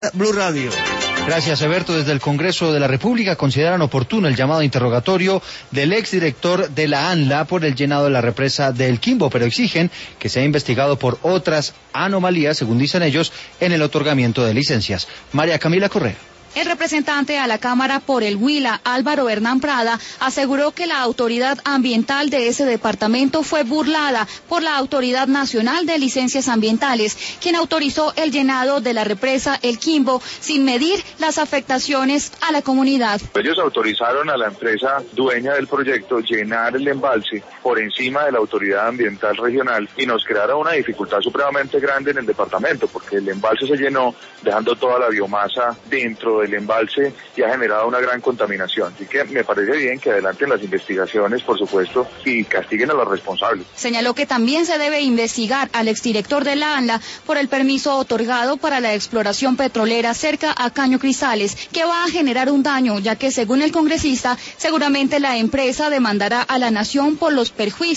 Blue Radio. Gracias, Eberto. Desde el Congreso de la República consideran oportuno el llamado a interrogatorio del exdirector de la ANLA por el llenado de la represa del Quimbo, pero exigen que sea investigado por otras anomalías, según dicen ellos, en el otorgamiento de licencias. María Camila Correa. El representante a la Cámara por el Huila, Álvaro Hernán Prada, aseguró que la autoridad ambiental de ese departamento fue burlada por la Autoridad Nacional de Licencias Ambientales, quien autorizó el llenado de la represa El Quimbo sin medir las afectaciones a la comunidad. Ellos autorizaron a la empresa dueña del proyecto llenar el embalse por encima de la Autoridad Ambiental Regional y nos crearon una dificultad supremamente grande en el departamento porque el embalse se llenó dejando toda la biomasa dentro del embalse y ha generado una gran contaminación. Así que me parece bien que adelanten las investigaciones, por supuesto, y castiguen a los responsables. Señaló que también se debe investigar al exdirector de la ANLA por el permiso otorgado para la exploración petrolera cerca a Caño Cristales, que va a generar un daño, ya que según el congresista, seguramente la empresa demandará a la nación por los perjuicios